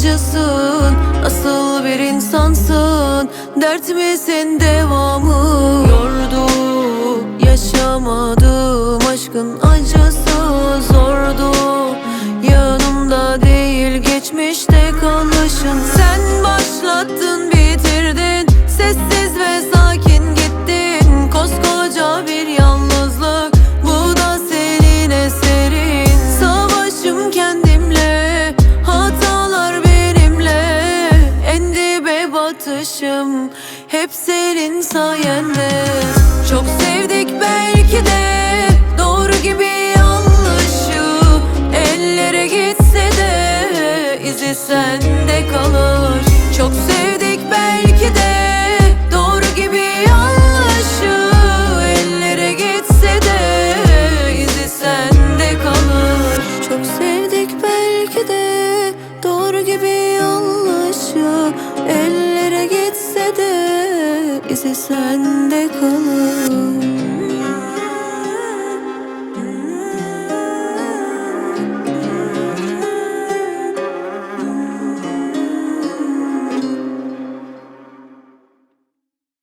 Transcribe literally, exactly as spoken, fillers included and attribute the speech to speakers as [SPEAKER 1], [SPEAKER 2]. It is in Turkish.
[SPEAKER 1] acısın, nasıl bir insansın? Dert misin devamı? Yordu, yaşamadım aşkın acısı. Zordu, yanımda değil geçmişte kalışın. Sen başlattın, bitirdin, sessiz ve sakin gittin. Koskoca bir yalnızlık, bu da senin eserin. Savaşım kendimle, hatalar benimle. En dibe batışım hep senin sayende. Çok sevdik belki de, doğru gibi yanlışı. Ellere gitse de izi sende kalır. Çok sevdik belki de, doğru gibi yanlışı. Ellere gitse de izi sende kalır. Çok sevdik belki de, doğru gibi yanlışı. Ellere gitse de izi sende kalır.